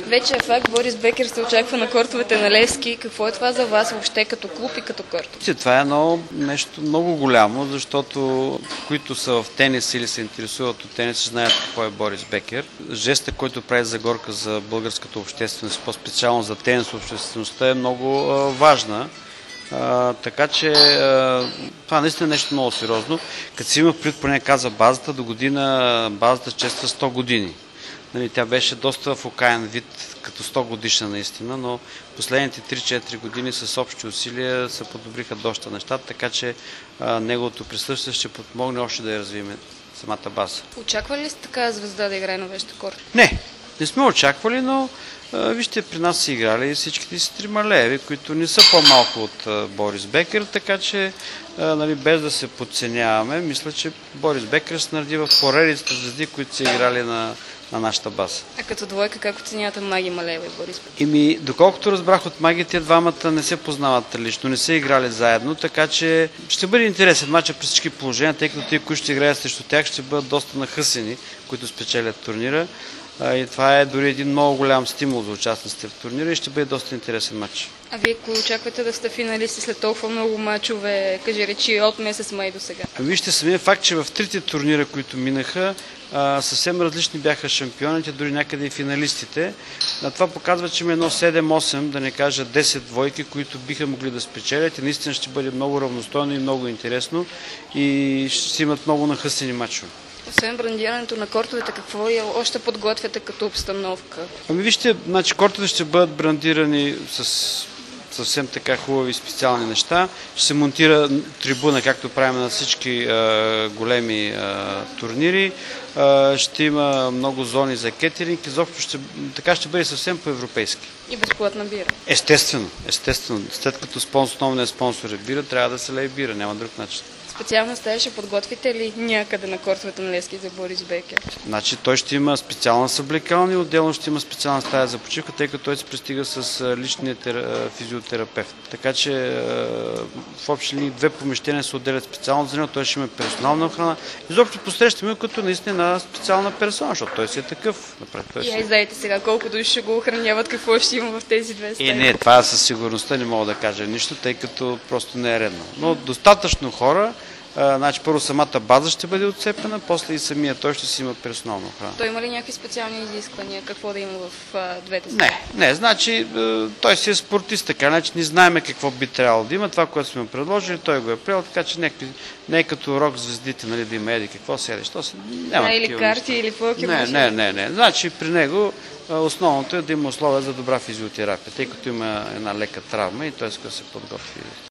Вече е факт, Борис Бекер се очаква на кортовете на Левски. Какво е това за вас въобще като клуб и като корт? Това е нещо много голямо, защото които са в тенис или се интересуват от тенис, знаят какво е Борис Бекер. Жеста, който прави Загорка за българската общественост, по-специално за тенис обществеността, е много важна. Така че това наистина е нещо много сериозно. Като си има предвид, поне каза базата, до година базата чества 100 години. Тя беше доста в окаян вид, като 100 годишна наистина, но последните 3-4 години с общи усилия се подобриха доста нещата, така че неговото присъствие ще подпомогне още да я развием самата база. Очаква ли сте така звезда да играе на веща корт? Не сме очаквали, но вижте, при нас са играли всичките си трималееви, които не са по-малко от Борис Бекер, така че без да се подценяваме, мисля, че Борис Бекер се нареди в поредицата звезди, които са играли на нашата база. А като двойка как оценявате Маги Малеева и Борис Бекер? Доколкото разбрах от Маги, те двамата не се познават лично, не са играли заедно, така че ще бъде интересен матч при всички положения, тъй като тези, които ще играят срещу тях, ще бъдат доста нахъсени, които спечелят турнира. И това е дори един много голям стимул за участниците в турнира и ще бъде доста интересен матч. А вие кой очаквате да сте финалисти след толкова много мачове, кажи речи, от месец май до сега? Вижте самия факт, че в трите турнира, които минаха, съвсем различни бяха шампионите, дори някъде и финалистите. Това показва, че има едно 7-8, да не кажа 10 двойки, които биха могли да спечелят и наистина ще бъде много равностойно и много интересно и ще имат много нахъсени мачове. Освен брандирането на кортовете, какво още подготвяте като обстановка? Вижте, кортовете ще бъдат брандирани с съвсем така хубави специални неща. Ще се монтира трибуна, както правим на всички големи турнири. Ще има много зони за кетеринг. Изобщо така ще бъде съвсем по-европейски. И безплатна бира? Естествено. След като основният спонсор е бира, трябва да се лее бира. Няма друг начин. Специална стая ще подготвите ли някъде на кортовете на Левски за Борис Бекер? Той ще има специална съблекална и отделно ще има специална стая за почивка, тъй като той се пристига с личния физиотерапевт. Така че в общи линии 2 помещения се отделят специално за него, той ще има персонална охрана. Изобщо посрещаме като наистина една специална персона, защото той си е такъв. Знаете сега колко души ще го охраняват, какво ще има в тези 2 стаи? Това със сигурността не мога да кажа нищо, тъй като просто не е редно. Но достатъчно хора. Първо самата база ще бъде отцепена, после и самия той ще си има персонална охрана. Той има ли някакви специални изисквания? Какво да има в двете страни? Той си е спортист, така, не знаем какво би трябвало да има. Това, което сме предложили, той го е приел, така че не е като рок звездите, да има какво седеш. Или карти, или покер. Не. При него основното е да има условия за добра физиотерапия, тъй като има една лека травма и той иска да се подготви.